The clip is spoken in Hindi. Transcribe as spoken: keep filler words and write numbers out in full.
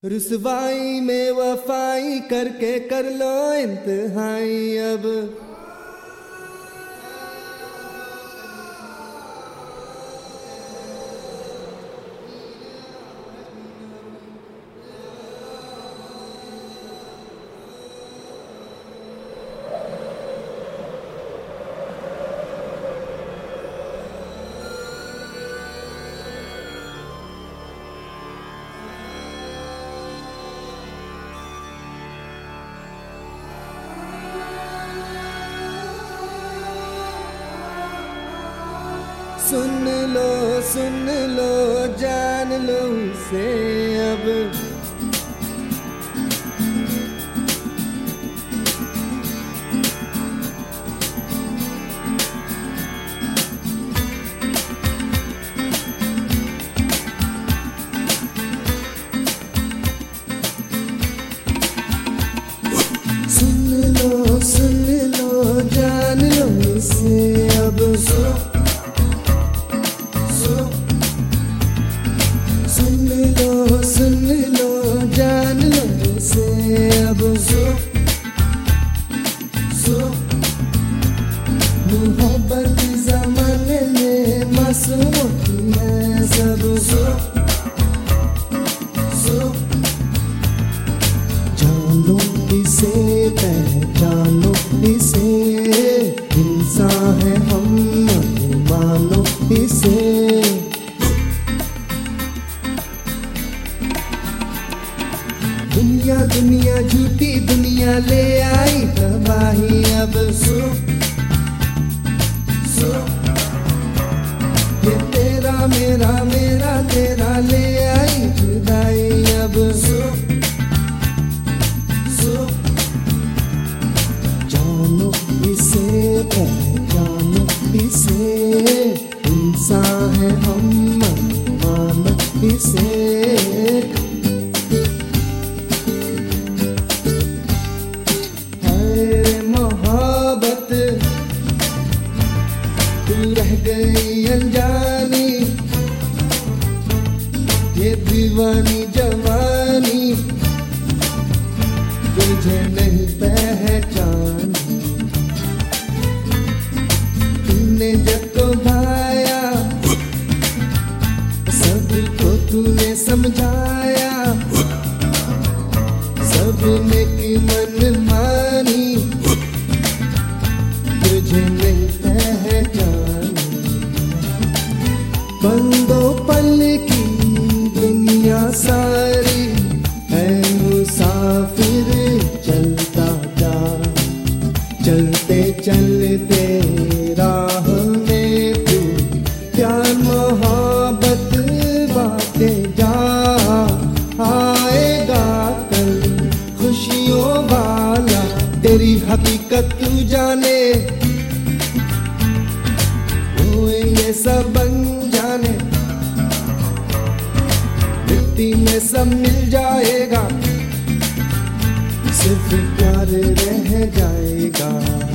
रुसवाई में वफाई करके कर लो इंतहाई अब। सुन लो सुन लो जान लो उसे अब। सुन लो सुन लो जान लो उसे अब। सुन लो सुन लो जान लो उसे अब। मोहब्बत ज़माने में मासूम होती है सब। जानो इसे पहचानो इसे, इंसान है हम मानो इसे। दुनिया दुनिया झूठी दुनिया ले आई तबाही अब। ये तेरा मेरा मेरा तेरा ले आई जुदाई अब। जानो इसे पहचानो इसे, इंसान है हम मानो इसे। तू रह गई अनजानी, ये दीवानी जवानी तुझे नहीं पहचानी। तूने जब तो भाया सबको तूने समझाया, सबने की मन मानी तुझे नहीं पहचानी। बंदो पल की दुनिया सारी है मुसाफिर चलता जा। चलते चलते राह में तू प्यार मोहब्बत बांटे जा। आएगा कल खुशियों वाला, तेरी हकीकत तू जाने। ये सब अनजाने मिट्टी में सब मिल जाएगा, सिर्फ प्यार रह जाएगा।